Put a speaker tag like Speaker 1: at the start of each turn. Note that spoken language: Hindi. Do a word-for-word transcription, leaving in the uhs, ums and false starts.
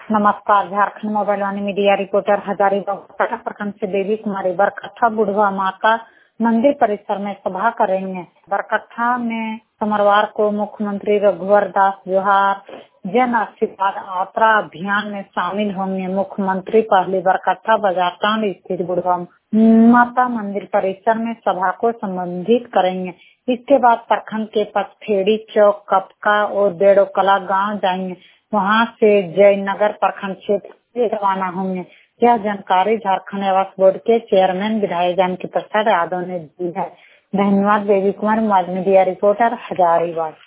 Speaker 1: नमस्कार। Jharkhand mobile Vaani media reporter Hazaribagh प्रखंड से देवी कुमारी बरकट्ठा बुढ़वा माता मंदिर परिसर में सभा करेंगे। बरकट्ठा में सोमवार को मुख्यमंत्री रघुवर दास जोहार जन आशीर्वाद यात्रा अभियान में शामिल होंगे। मुख्यमंत्री पहले बरकट्ठा बाजार टांड स्थित बुढ़वा माता मंदिर परिसर में सभा को संबोधित करेंगे। इसके बाद प्रखंड के पचखेड़ी चौक, कपका और बेड़ोकला गांव जाएंगे। वहां से जयनगर प्रखंड क्षेत्र से रवाना होंगे। यह जानकारी झारखंड आवास बोर्ड के चेयरमैन विधायक जानकी प्रसाद यादव ने दी है। धन्यवाद। Baby Kumar, media reporter, Hazaribagh.